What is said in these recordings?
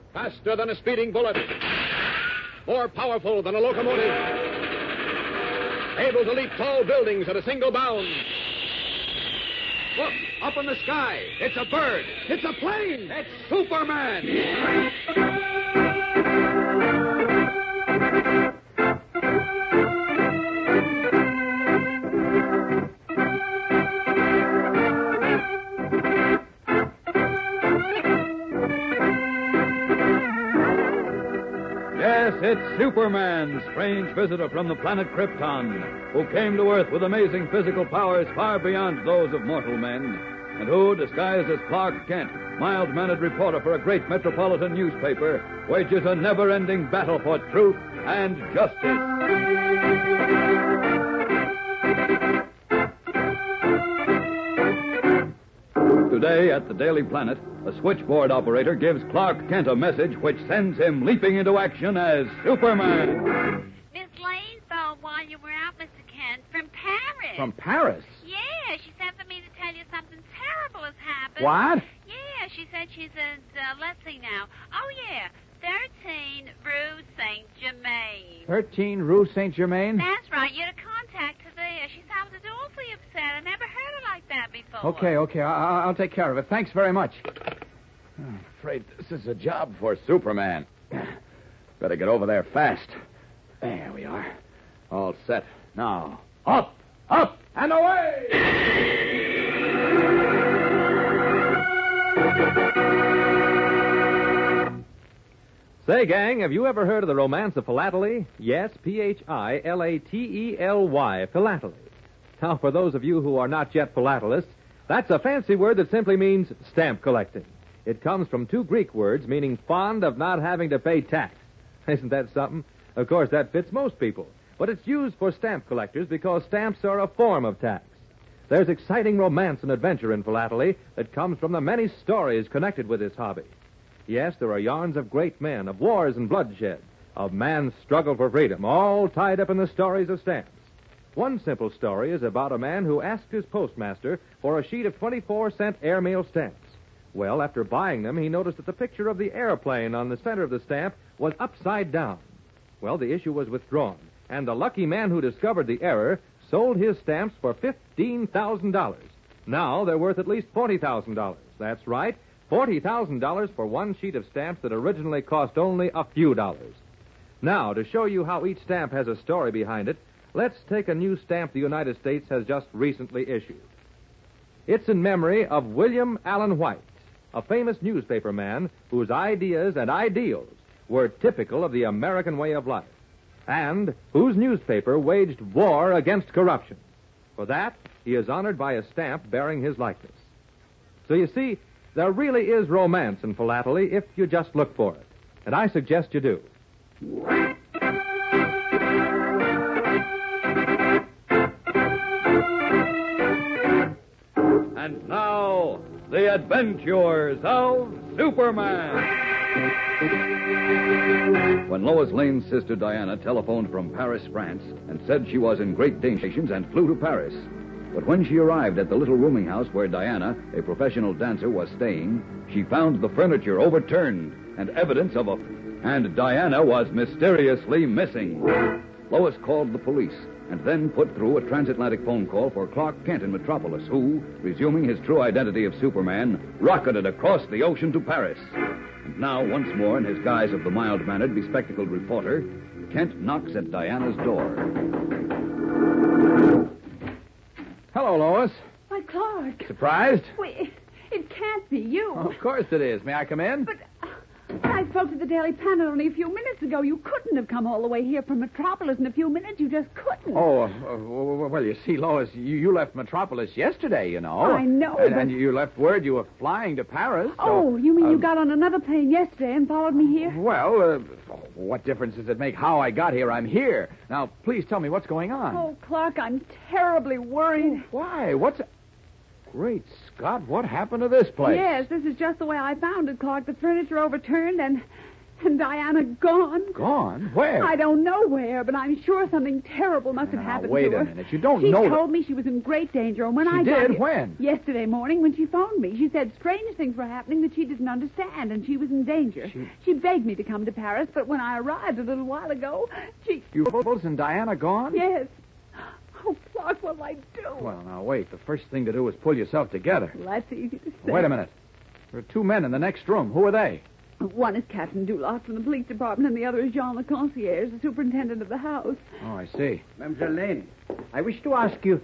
Faster than a speeding bullet. More powerful than a locomotive. Able to leap tall buildings at a single bound. Look, up in the sky. It's a bird. It's a plane. It's Superman. Yes, it's Superman, strange visitor from the planet Krypton, who came to Earth with amazing physical powers far beyond those of mortal men, and who, disguised as Clark Kent, mild-mannered reporter for a great metropolitan newspaper, wages a never-ending battle for truth and justice. Today at the Daily Planet, a switchboard operator gives Clark Kent a message which sends him leaping into action as Superman. Miss Lane phoned while you were out, Mr. Kent, from Paris. From Paris? Yeah, she sent for me to tell you something terrible has happened. What? Yeah, she said she's at, let's see now. Oh, yeah, 13 Rue Saint-Germain. 13 Rue Saint-Germain? That's right, you're to contact her there. She sounds awfully upset. I never heard her like that before. Okay, I'll take care of it. Thanks very much. I'm afraid this is a job for Superman. Better get over there fast. There we are. All set. Now, up, and away! Say, gang, have you ever heard of the romance of philately? Yes, Philately. Philately. Now, for those of you who are not yet philatelists, that's a fancy word that simply means stamp collecting. It comes from two Greek words meaning fond of not having to pay tax. Isn't that something? Of course, that fits most people. But it's used for stamp collectors because stamps are a form of tax. There's exciting romance and adventure in philately that comes from the many stories connected with this hobby. Yes, there are yarns of great men, of wars and bloodshed, of man's struggle for freedom, all tied up in the stories of stamps. One simple story is about a man who asked his postmaster for a sheet of 24-cent airmail stamps. Well, after buying them, he noticed that the picture of the airplane on the center of the stamp was upside down. Well, the issue was withdrawn, and the lucky man who discovered the error sold his stamps for $15,000. Now they're worth at least $40,000. That's right, $40,000 for one sheet of stamps that originally cost only a few dollars. Now, to show you how each stamp has a story behind it, let's take a new stamp the United States has just recently issued. It's in memory of William Allen White, a famous newspaper man whose ideas and ideals were typical of the American way of life, and whose newspaper waged war against corruption. For that, he is honored by a stamp bearing his likeness. So you see, there really is romance in philately if you just look for it. And I suggest you do. And now, the adventures of Superman. When Lois Lane's sister Diana telephoned from Paris, France, and said she was in great danger and flew to Paris. But when she arrived at the little rooming house where Diana, a professional dancer, was staying, she found the furniture overturned and evidence of and Diana was mysteriously missing. Lois called the police and then put through a transatlantic phone call for Clark Kent in Metropolis, who, resuming his true identity of Superman, rocketed across the ocean to Paris. And now, once more, in his guise of the mild-mannered, bespectacled reporter, Kent knocks at Diana's door. Hello, Lois. Why, Clark. Surprised? Wait, it can't be you. Oh, of course it is. May I come in? But I spoke to the Daily Planet only a few minutes ago. You couldn't have come all the way here from Metropolis in a few minutes. You just couldn't. Oh, well, you see, Lois, you left Metropolis yesterday, you know. I know, and you left word you were flying to Paris. Oh, you mean you got on another plane yesterday and followed me here? Well, what difference does it make how I got here? I'm here. Now, please tell me what's going on. Oh, Clark, I'm terribly worried. Why? Great Scott, what happened to this place? Yes, this is just the way I found it, Clark. The furniture overturned, and And Diana gone. Gone? Where? I don't know where, but I'm sure something terrible must have Now, happened wait to her. a minute. You don't she know told me she was in great danger, and when She I got did? here- When? Yesterday morning when she phoned me. She said strange things were happening that she didn't understand, and she was in danger. She begged me to come to Paris, but when I arrived a little while ago, she... You both and Diana gone? Yes. Oh, Clark, what'll I do? Well, now, wait. The first thing to do is pull yourself together. Well, that's easy to say. Wait a minute. There are two men in the next room. Who are they? One is Captain Duloc from the police department, and the other is Jean le Concierge, the superintendent of the house. Oh, I see. Mademoiselle Lane, I wish to ask you,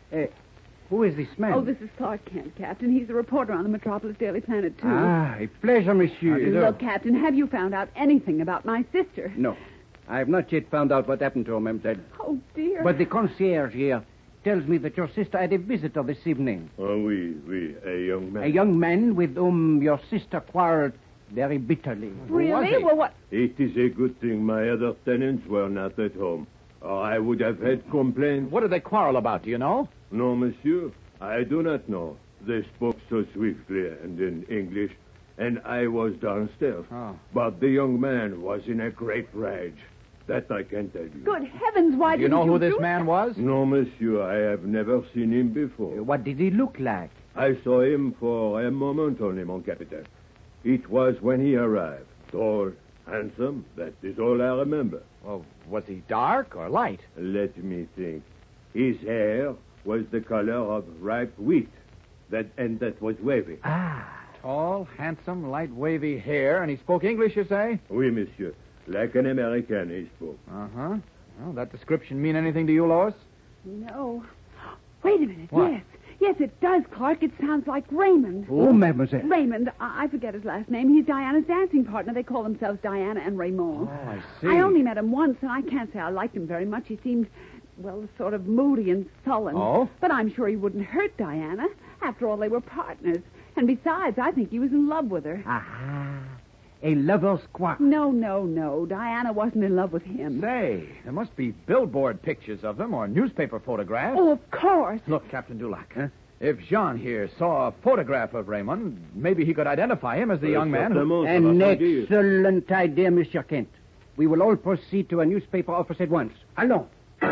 who is this man? Oh, this is Clark Kent, Captain. He's a reporter on the Metropolis Daily Planet, too. Ah, a pleasure, monsieur. Look, Captain, have you found out anything about my sister? No, I have not yet found out what happened to her, mademoiselle. Oh, dear. But the concierge here tells me that your sister had a visitor this evening. Oh, oui, a young man. A young man with whom your sister quarreled very bitterly. Really? Well, what... It is a good thing my other tenants were not at home, or I would have had complaints. What did they quarrel about, do you know? No, monsieur, I do not know. They spoke so swiftly and in English, and I was downstairs. Oh. But the young man was in a great rage. That I can tell you. Good heavens, why Do you didn't know who this do man was? No, monsieur, I have never seen him before. What did he look like? I saw him for a moment only, mon capitaine. It was when he arrived. Tall, handsome, that is all I remember. Well, was he dark or light? Let me think. His hair was the color of ripe wheat, and that was wavy. Tall, handsome, light, wavy hair, and he spoke English, you say? Oui, monsieur. Like an American, he spoke. Uh-huh. Well, that description mean anything to you, Lois? No. Wait a minute. What? Yes. Yes, it does, Clark. It sounds like Raymond. Oh, mademoiselle. Raymond, I forget his last name. He's Diana's dancing partner. They call themselves Diana and Raymond. Oh, I see. I only met him once, and I can't say I liked him very much. He seemed, well, sort of moody and sullen. Oh? But I'm sure he wouldn't hurt Diana. After all, they were partners. And besides, I think he was in love with her. Aha. A lover's quarrel. No. Diana wasn't in love with him. Say, there must be billboard pictures of them or newspaper photographs. Oh, of course. Look, Captain Dulac, if Jean here saw a photograph of Raymond, maybe he could identify him as the young man who... An excellent idea, Monsieur Kent. We will all proceed to a newspaper office at once. Allons.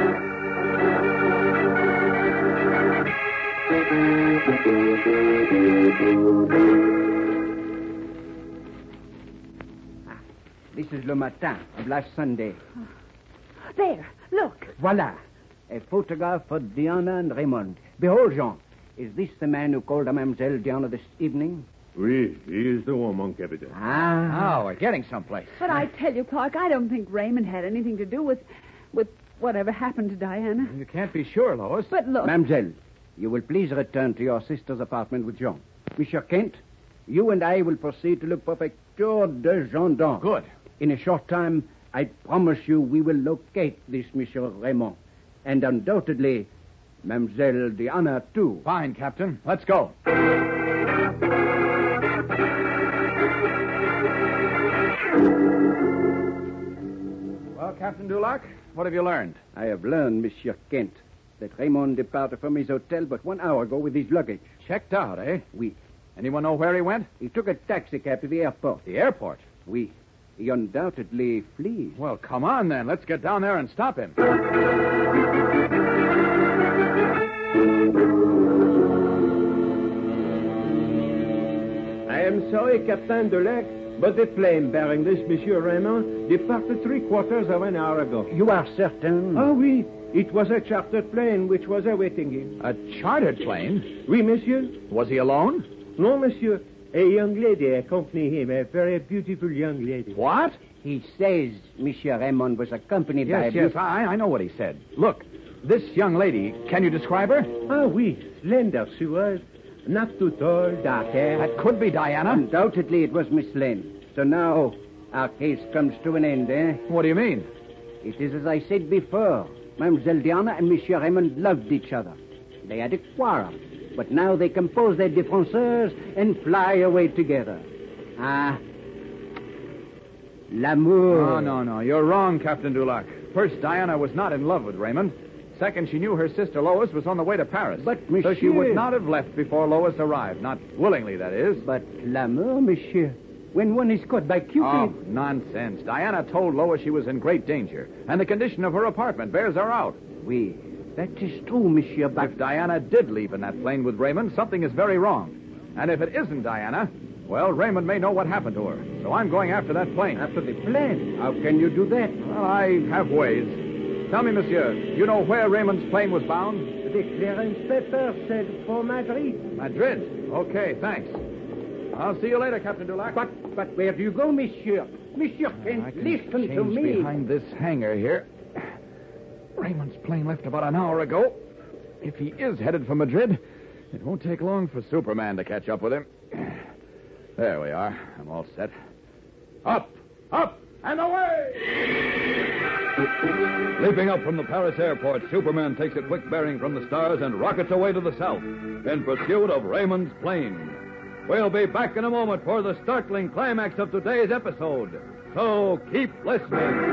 This is Le Matin of last Sunday. There, look. Voilà. A photograph for Diana and Raymond. Behold, Jean. Is this the man who called on Mademoiselle Diana this evening? Oui, he is the one, mon capitaine. Ah. Oh, we're getting someplace. But I tell you, Clark, I don't think Raymond had anything to do with whatever happened to Diana. You can't be sure, Lois. But look. Mademoiselle, you will please return to your sister's apartment with Jean. Monsieur Kent, you and I will proceed to look for Picture de Gendarme. Good. In a short time, I promise you we will locate this Monsieur Raymond. And undoubtedly, Mademoiselle Diana, too. Fine, Captain. Let's go. Well, Captain Dulac, what have you learned? I have learned, Monsieur Kent, that Raymond departed from his hotel but 1 hour ago with his luggage. Checked out, eh? Oui. Anyone know where he went? He took a taxi cab to the airport. The airport. Oui. He undoubtedly flees. Well, come on, then. Let's get down there and stop him. I am sorry, Captain Dulac, but the plane bearing this Monsieur Raymond departed 3/4 of an hour ago. You are certain? Oh, oui. It was a chartered plane which was awaiting him. A chartered plane? Oui, monsieur. Was he alone? No, monsieur. A young lady accompanied him, a very beautiful young lady. What? He says Monsieur Raymond was accompanied by a Yes, I know what he said. Look, this young lady, can you describe her? Ah, oui. Slender she was. Not too tall, dark hair. That could be Diana. Undoubtedly it was Miss Lane. So now our case comes to an end, eh? What do you mean? It is as I said before. Mademoiselle Diana and Monsieur Raymond loved each other. They had a quarrel. But now they compose their differences and fly away together. Ah. L'amour. Oh, no. You're wrong, Captain Dulac. First, Diana was not in love with Raymond. Second, she knew her sister Lois was on the way to Paris. But, So she monsieur- would not have left before Lois arrived. Not willingly, that is. But l'amour, monsieur. When one is caught by Cupid... Oh, nonsense. Diana told Lois she was in great danger, and the condition of her apartment bears her out. Oui, that is true, Monsieur, but... If Diana did leave in that plane with Raymond, something is very wrong. And if it isn't Diana, well, Raymond may know what happened to her. So I'm going after that plane. After the plane? How can you do that? Well, I have ways. Tell me, monsieur, you know where Raymond's plane was bound? The clearance paper said for Madrid. Madrid? Okay, thanks. I'll see you later, Captain Dulac. But where do you go, Monsieur? Monsieur can't listen to me. Behind this hangar here. Raymond's plane left about an hour ago. If he is headed for Madrid, it won't take long for Superman to catch up with him. There we are. I'm all set. Up, and away! Leaping up from the Paris airport, Superman takes a quick bearing from the stars and rockets away to the south in pursuit of Raymond's plane. We'll be back in a moment for the startling climax of today's episode. So keep listening.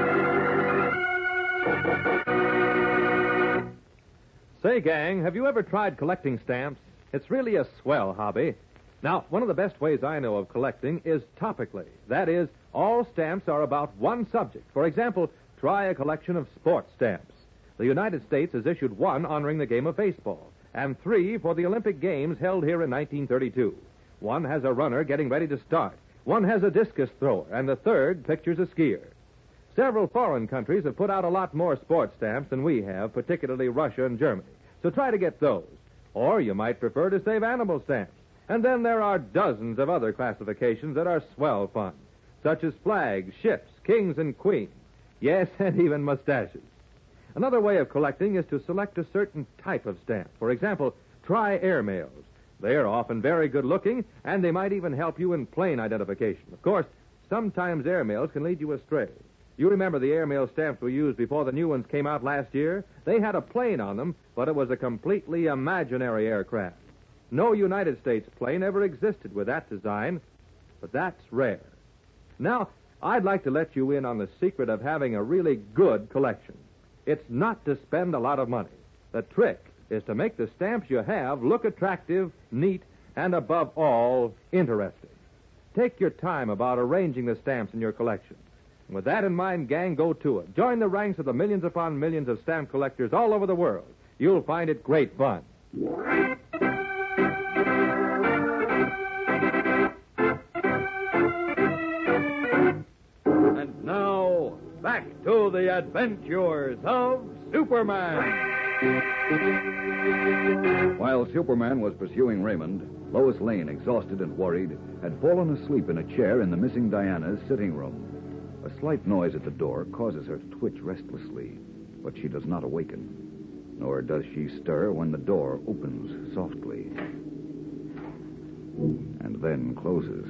Say, gang, have you ever tried collecting stamps? It's really a swell hobby. Now, one of the best ways I know of collecting is topically. That is, all stamps are about one subject. For example, try a collection of sports stamps. The United States has issued one honoring the game of baseball, and 3 for the Olympic Games held here in 1932. One has a runner getting ready to start. One has a discus thrower, and the third pictures a skier. Several foreign countries have put out a lot more sports stamps than we have, particularly Russia and Germany. So try to get those. Or you might prefer to save animal stamps. And then there are dozens of other classifications that are swell fun, such as flags, ships, kings and queens. Yes, and even mustaches. Another way of collecting is to select a certain type of stamp. For example, try airmails. They are often very good looking, and they might even help you in plane identification. Of course, sometimes airmails can lead you astray. You remember the airmail stamps we used before the new ones came out last year? They had a plane on them, but it was a completely imaginary aircraft. No United States plane ever existed with that design, but that's rare. Now, I'd like to let you in on the secret of having a really good collection. It's not to spend a lot of money. The trick is to make the stamps you have look attractive, neat, and above all, interesting. Take your time about arranging the stamps in your collection. And with that in mind, gang, go to it. Join the ranks of the millions upon millions of stamp collectors all over the world. You'll find it great fun. And now, back to the adventures of Superman. While Superman was pursuing Raymond, Lois Lane, exhausted and worried, had fallen asleep in a chair in the missing Diana's sitting room. A slight noise at the door causes her to twitch restlessly, but she does not awaken, nor does she stir when the door opens softly and then closes.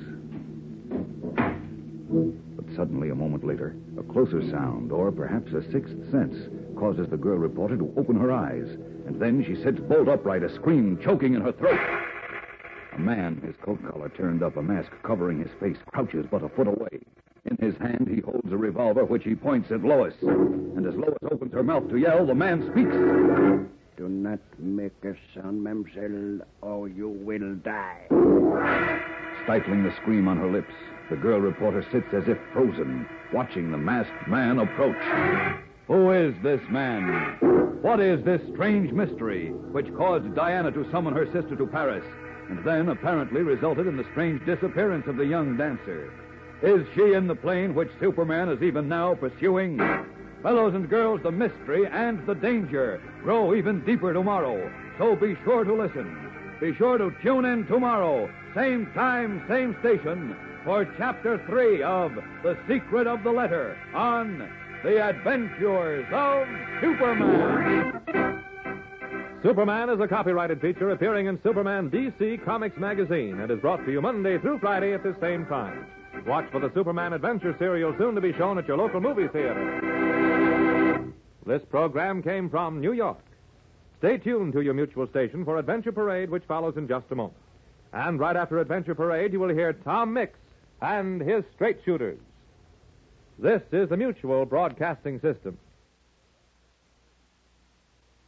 But suddenly, a moment later, a closer sound, or perhaps a sixth sense, causes the girl reporter to open her eyes, and then she sits bolt upright, a scream choking in her throat. A man, his coat collar turned up, a mask covering his face, crouches but a foot away. In his hand, he holds a revolver, which he points at Lois. And as Lois opens her mouth to yell, the man speaks. Do not make a sound, mademoiselle, or you will die. Stifling the scream on her lips, the girl reporter sits as if frozen, watching the masked man approach. Who is this man? What is this strange mystery which caused Diana to summon her sister to Paris, and then apparently resulted in the strange disappearance of the young dancer? Is she in the plane which Superman is even now pursuing? Fellows and girls, the mystery and the danger grow even deeper tomorrow. So be sure to listen. Be sure to tune in tomorrow, same time, same station, for Chapter 3 of The Secret of the Letter on The Adventures of Superman. Superman is a copyrighted feature appearing in Superman DC Comics magazine and is brought to you Monday through Friday at the same time. Watch for the Superman Adventure serial soon to be shown at your local movie theater. This program came from New York. Stay tuned to your mutual station for Adventure Parade, which follows in just a moment. And right after Adventure Parade, you will hear Tom Mix and his Straight Shooters. This is the Mutual Broadcasting System.